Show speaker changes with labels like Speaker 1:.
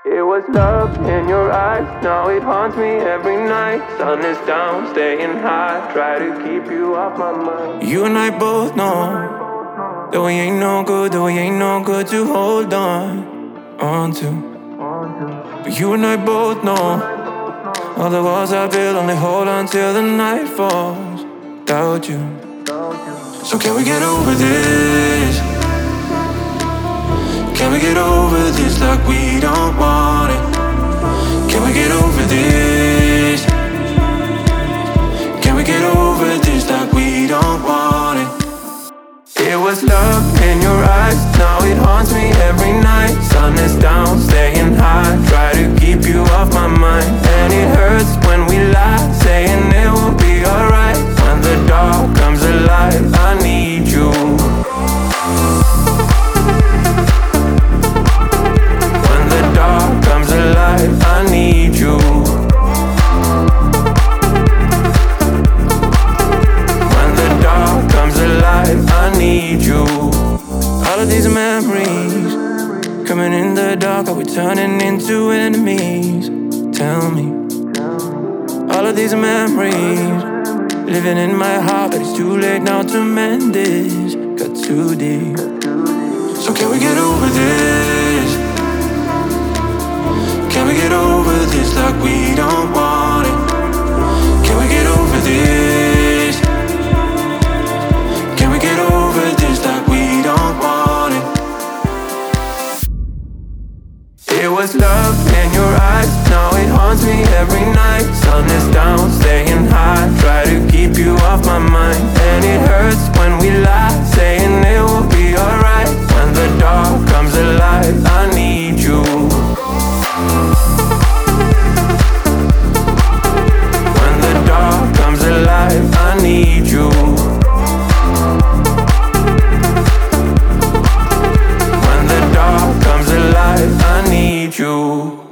Speaker 1: It was love in your eyes, now it haunts me every night. Sun is down, staying high, try to keep you off my mind.
Speaker 2: You and I both know that we ain't no good, that we ain't no good to hold on to. But you and I both know all the walls I build only hold on till the night falls without you. So can we get over this? Can we get over this like we don't want it? Can we get over this? Can we get over this like we don't want it?
Speaker 1: It was love in your eyes, now it haunts me every night. Sun is down, staying high, try to keep you off my mind. And it hurts when we lie, saying it will be alright. When the dark comes alive, I need you. When the dark comes alive, I need you. When the dark comes alive, I need you.
Speaker 2: All of these memories coming in the dark, are we turning into enemies? Tell me. All of these memories living in my heart, but it's too late now to mend this. Got too deep. So can we get over this? Can we get over this like we don't want it? Can we get over this? Can we get over this like we don't want it?
Speaker 1: It was love in your eyes, now it haunts me every night. Sun is down, staying high, try to keep you off my mind. And it hurts when we lie, saying it will be alright. When the dark comes alive, I need you. When the dark comes alive, I need you. When the dark comes alive, I need you.